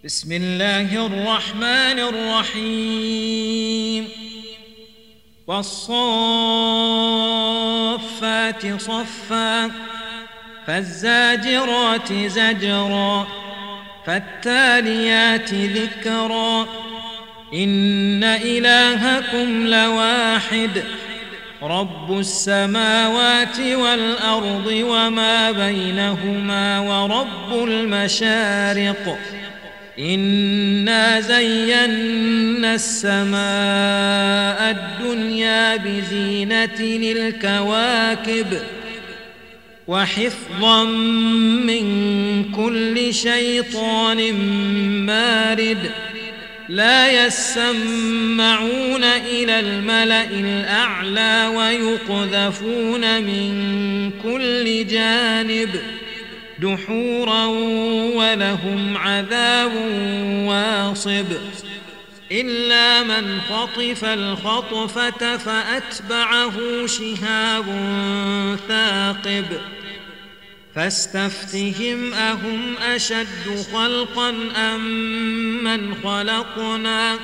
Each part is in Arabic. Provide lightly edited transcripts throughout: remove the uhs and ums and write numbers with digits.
بسم الله الرحمن الرحيم والصافات صفا فالزاجرات زجرا فالتاليات ذكرا إن إلهكم لواحد رب السماوات والأرض وما بينهما ورب المشارق إنا زينا السماء الدنيا بزينة الكواكب وحفظا من كل شيطان مارد لا يسمعون إلى الملأ الأعلى ويقذفون من كل جانب دحورا ولهم عذاب واصب إلا من خطف الخطفة فأتبعه شهاب ثاقب فاستفتهم أهم أشد خلقا أم من خلقنا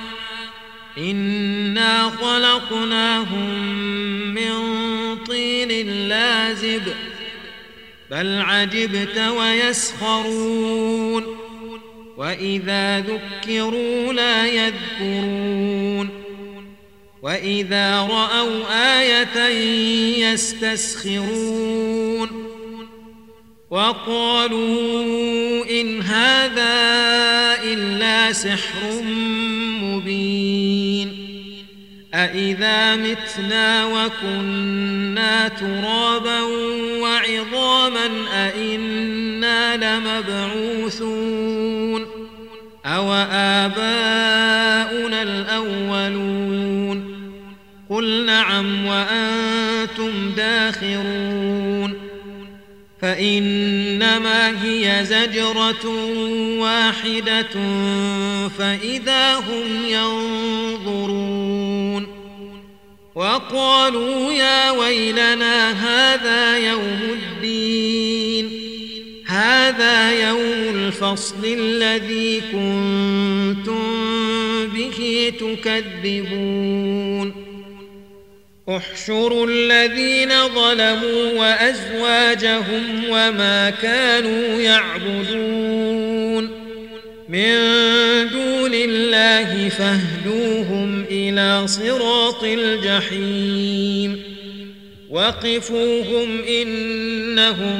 إنا خلقناهم من طين لازب بل عجبت ويسخرون وإذا ذكروا لا يذكرون وإذا رأوا آية يستسخرون وقالوا إن هذا إلا سحر مبين أإذا متنا وكنا ترابا وعظاما أإنا لمبعوثون أو آباؤنا الأولون قل نعم وأنتم داخرون فإنما هي زجرة واحدة فإذا هم ينظرون وقالوا يا ويلنا هذا يوم الدين هذا يوم الفصل الذي كنتم به تكذبون احشروا الذين ظلموا وأزواجهم وما كانوا يعبدون من دون الله فاهدوهم إلى صراط الجحيم وقفوهم إنهم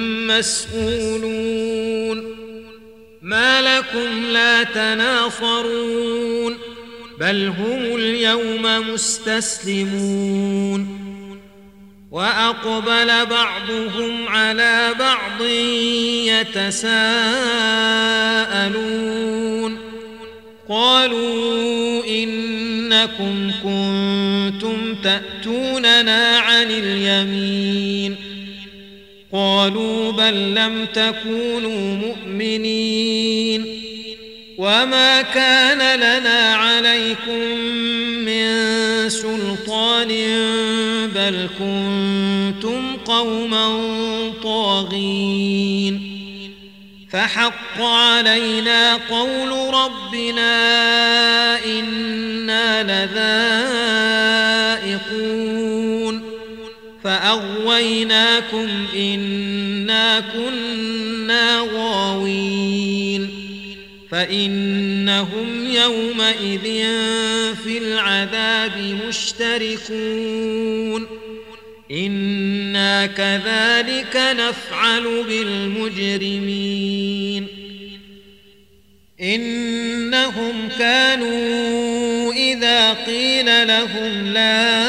مسؤولون ما لكم لا تناصرون بل هم اليوم مستسلمون وأقبل بعضهم على بعض يتساءلون قالوا إنكم كنتم تأتوننا عن اليمين قالوا بل لم تكونوا مؤمنين وما كان لنا عليكم من سلطان بل كنتم قوما طاغين فحق علينا قول ربنا إنا لذائقون فأغويناكم إنا كنا غاوين فإنهم يومئذ في العذاب مشتركون إنا كذلك نفعل بالمجرمين إنهم كانوا إذا قيل لهم لا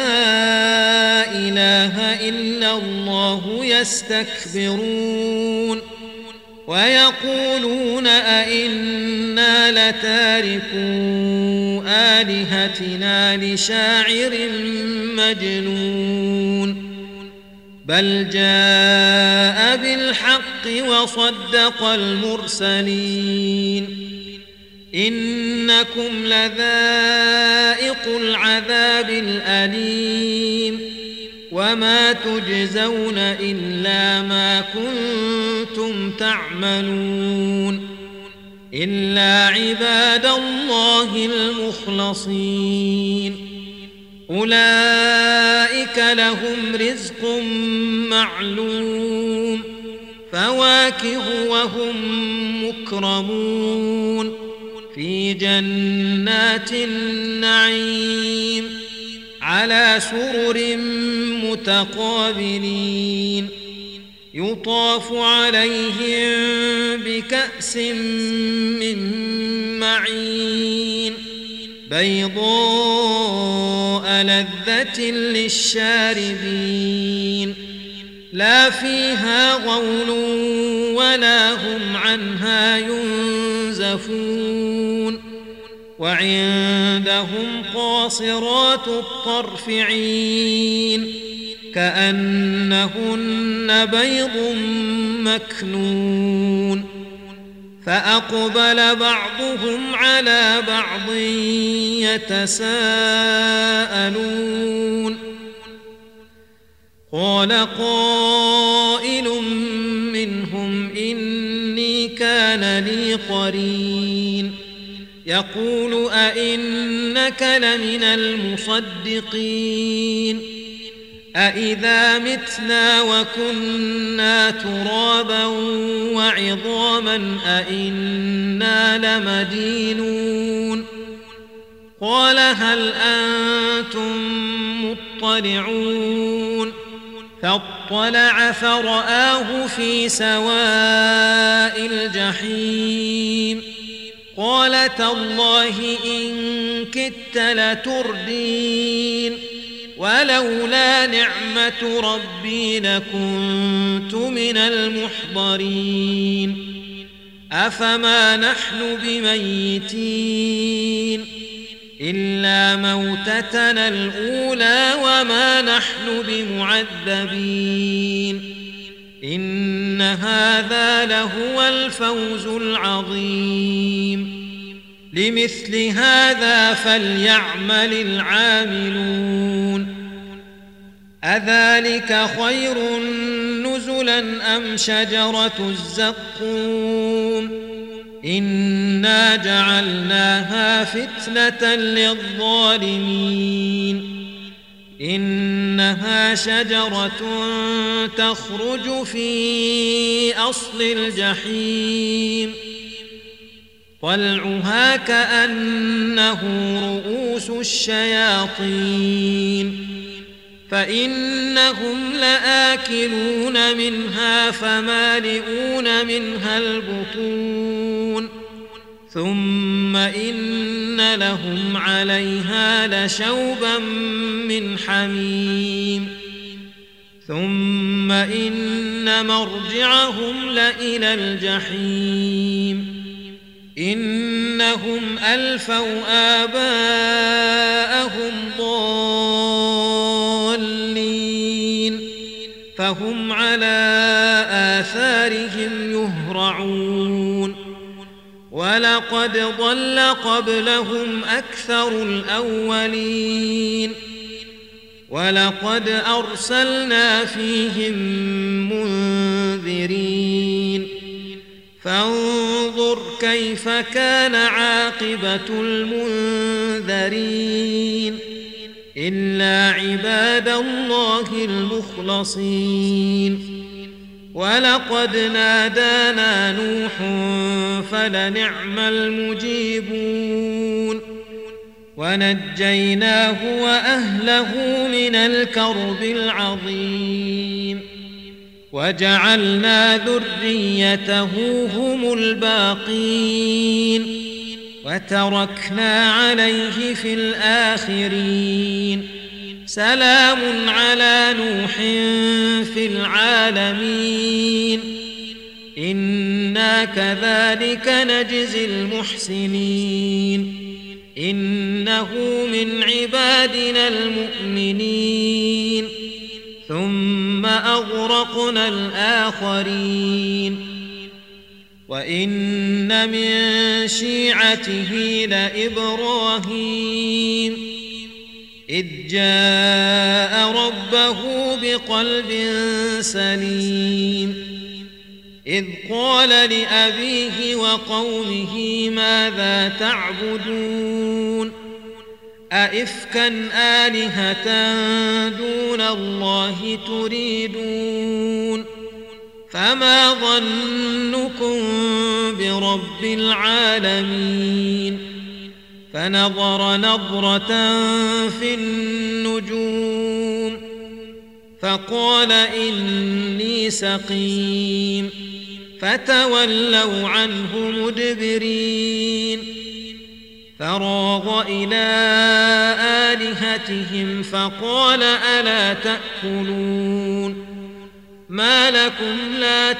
إله إلا الله يستكبرون ويقولون أئنا لتاركو آلهتنا لشاعر مجنون بل جاء بالحق وصدق المرسلين إنكم لذائق العذاب الأليم وما تجزون إلا ما كنتم تعملون إلا عباد الله المخلصين أولئك لهم رزق معلوم فواكه وهم مكرمون في جنات النعيم على سرر متقابلين يطاف عليهم بكأس من معين بيضاء لذة للشاربين لا فيها غول ولا هم عنها ينزفون وعندهم قاصرات الطرف عين كأنهن بيض مكنون فأقبل بعضهم على بعض يتساءلون قال قائل منهم إني كان لي قرين يقول أئنك لمن المصدقين أإذا متنا وكنا ترابا وعظاما أئنا لمدينون قال هل أنتم مطلعون فاطلع فرآه في سواء الجحيم قال تالله إن كدت لتردين ولولا نعمة ربي لكنت من المحضرين أفما نحن بميتين إلا موتتنا الأولى وما نحن بمعذبين إن هذا لهو الفوز العظيم لمثل هذا فليعمل العاملون أذلك خير نزلا أم شجرة الزقوم إنا جعلناها فتنة للظالمين إنها شجرة تخرج في أصل الجحيم طلعها كأنه رؤوس الشياطين فإنهم لآكلون منها فمالئون منها البطون ثم إن لهم عليها لشوبا من حميم ثم إن مرجعهم لإلى الجحيم إنهم ألفوا آباءهم ضالين فهم على آثارهم يهرعون ولقد ضل قبلهم أكثر الأولين ولقد أرسلنا فيهم منذرين فانظر كيف كان عاقبة المنذرين إلا عباد الله المخلصين ولقد نادانا نوح فلنعم المجيبون ونجيناه وأهله من الكرب العظيم وجعلنا ذريته هم الباقين وتركنا عليه في الآخرين سلام على نوح في العالمين إنا كذلك نجزي المحسنين إنه من عبادنا المؤمنين ثم أغرقنا الآخرين وإن من شيعته لإبراهيم إذ جاء ربه بقلب سليم إذ قال لأبيه وقومه ماذا تعبدون أئفكا آلهة دون الله تريدون فما ظنكم برب العالمين فنظر نظرة في النجوم فقال إني سقيم فتولوا عنه مدبرين فراغ إلى آلهتهم فقال ألا تأكلون ما لكم لا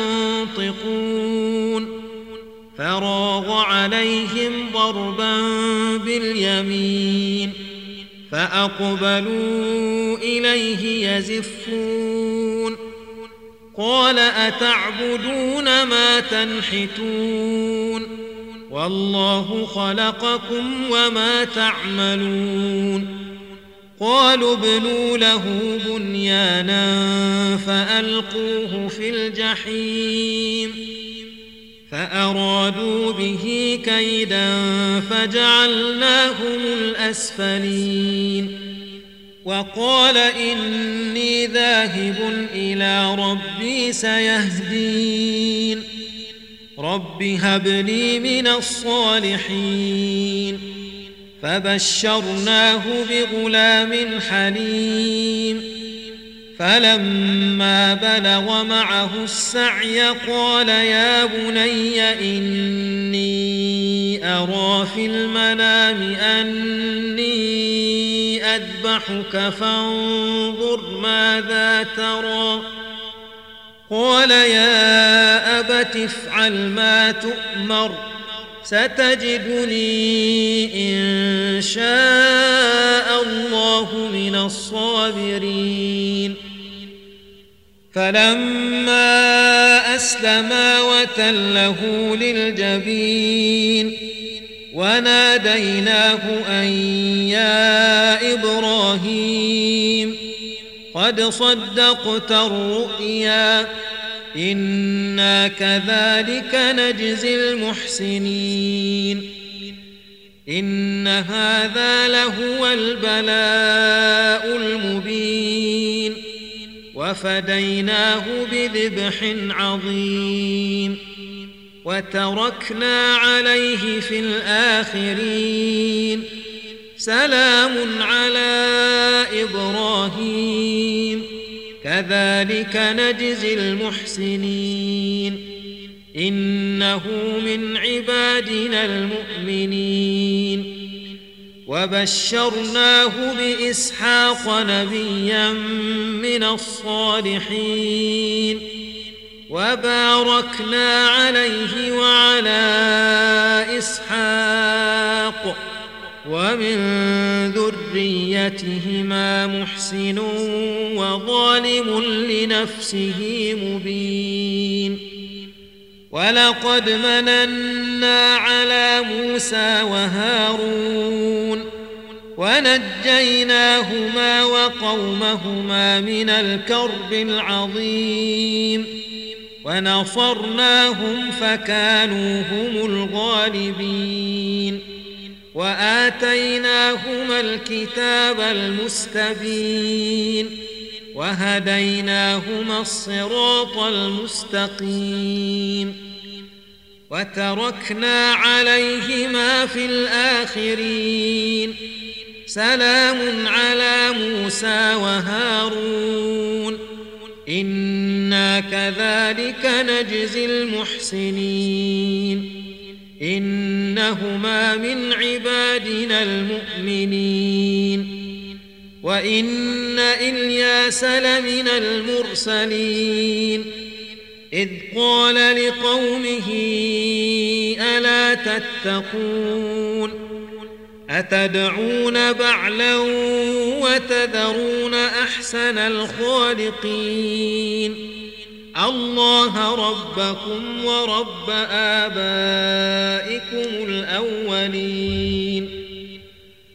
تنطقون فراغ عليهم ضربا باليمين فأقبلوا إليه يزفون قال أتعبدون ما تنحتون والله خلقكم وما تعملون قالوا ابنوا له بنيانا فألقوه في الجحيم فأرادوا به كيدا فجعلناهم الأسفلين وقال إني ذاهب إلى ربي سيهدين رب هب لي من الصالحين فبشرناه بغلام حليم فلما بلغ معه السعي قال يا بني إني أرى في المنام أني أذبحك فانظر ماذا ترى قال يا أبت افعل ما تؤمر ستجدني إن شاء الله من الصابرين فلما أسلما وتله للجبين وناديناه أن يا إبراهيم قد صدقت الرؤيا إنا كذلك نجزي المحسنين إن هذا لهو البلاء المبين وفديناه بذبح عظيم وتركنا عليه في الآخرين سلام على إبراهيم كذلك نجزي المحسنين إنه من عبادنا المؤمنين وبشرناه بإسحاق نبيا من الصالحين وباركنا عليه وعلى إسحاق ومن ذريتهما محسن وظالم لنفسه مبين ولقد مننا على موسى وهارون ونجيناهما وقومهما من الكرب العظيم ونصرناهم فكانوا هم الغالبين وآتيناهما الكتاب المستبين وهديناهما الصراط المستقيم وتركنا عليهما في الآخرين سلام على موسى وهارون إنا كذلك نجزي المحسنين إنهما من عبادنا المؤمنين وإن إلياس لمن المرسلين إذ قال لقومه ألا تتقون أتدعون بعلا وتذرون أحسن الخالقين الله ربكم ورب آبائكم الأولين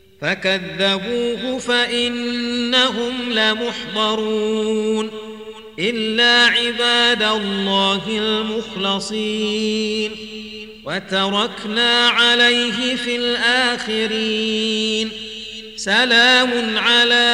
فكذبوه فإنهم لمحضرون إلا عباد الله المخلصين وتركنا عليه في الآخرين سلام على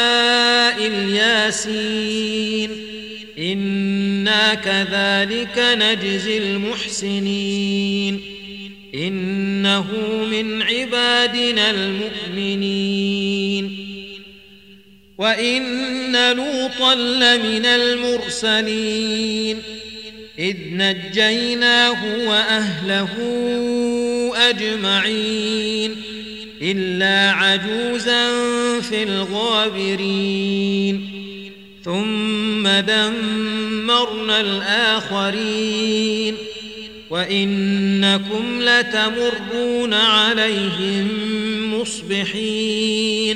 الياسين إنا كذلك نجزي المحسنين إنه من عبادنا المؤمنين وإن لوطا لمن المرسلين إذ نجيناه وأهله أجمعين إلا عجوزا في الغابرين ثم دمرنا الآخرين وإنكم لتمرون عليهم مصبحين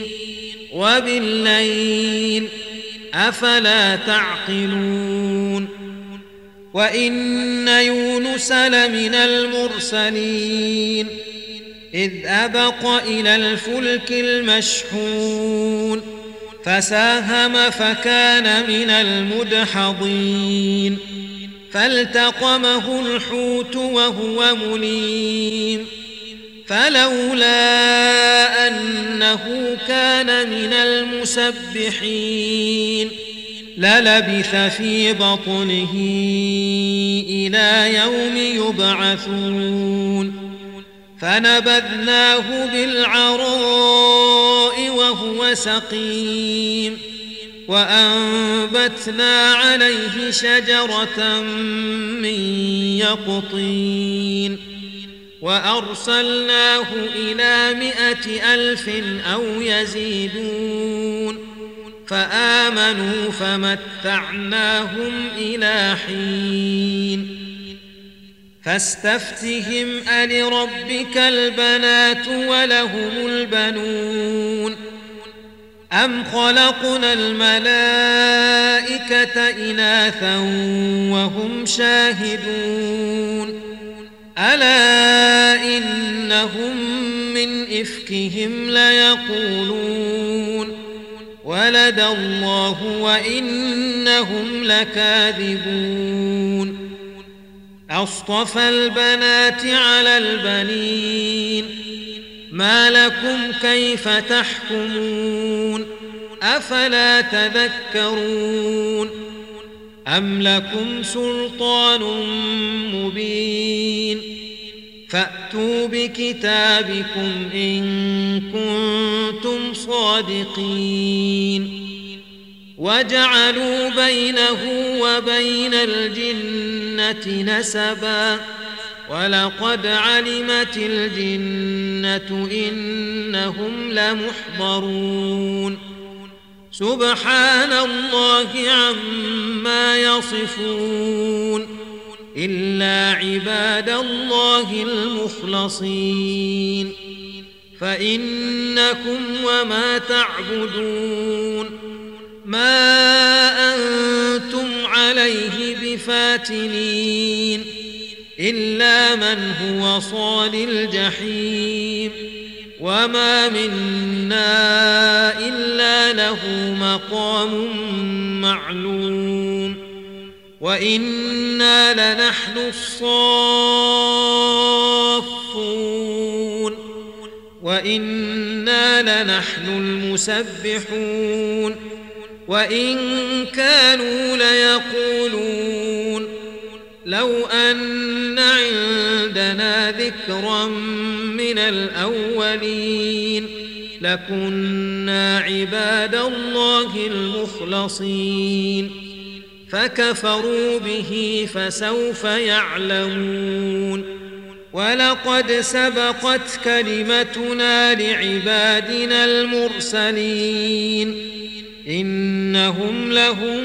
وبالليل أفلا تعقلون وإن يونس لمن المرسلين إذ أبق إلى الفلك المشحون فساهم فكان من المدحضين فالتقمه الحوت وهو مليم فلولا أنه كان من المسبحين للبث في بطنه إلى يوم يبعثون فنبذناه بالعراء وهو سقيم وأنبتنا عليه شجرة من يقطين وأرسلناه إلى 100,000 أو يزيدون فآمنوا فمتعناهم إلى حين فاستفتهم ألربك البنات ولهم البنون أم خلقنا الملائكة إناثا وهم شاهدون ألا إنهم من إفكهم ليقولون ولد الله وإنهم لكاذبون أصطفى البنات على البنين ما لكم كيف تحكمون أفلا تذكرون أم لكم سلطان مبين فأتوا بكتابكم إن كنتم صادقين وجعلوا بينه وبين الجنة نسبا ولقد علمت الجنة إنهم لمحضرون سبحان الله عما يصفون إلا عباد الله المخلصين فإنكم وما تعبدون ما أنتم عليه بفاتنين إلا من هو صال الجحيم وما منا إلا له مقام معلوم وإنا لنحن الصافون وإنا لنحن المسبحون وإن كانوا ليقولون لو أن عندنا ذكرا من الأولين لكنا عباد الله المخلصين فكفروا به فسوف يعلمون ولقد سبقت كلمتنا لعبادنا المرسلين إنهم لهم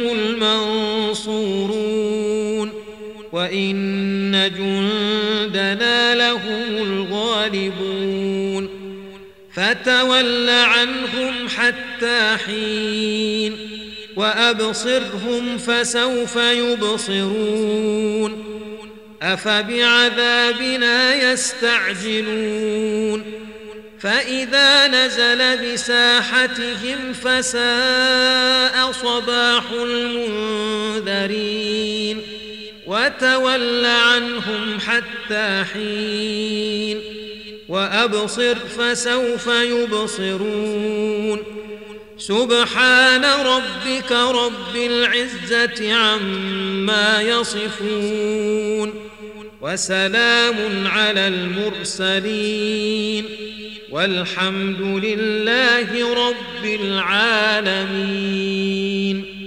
المنصورون وإن جندنا لهم الغالبون فتول عنهم حتى حين وأبصرهم فسوف يبصرون أفبعذابنا يستعجلون فإذا نزل بساحتهم فساء صباح المنذرين وتول عنهم حتى حين وأبصر فسوف يبصرون سبحان ربك رب العزة عما يصفون وسلام على المرسلين والحمد لله رب العالمين.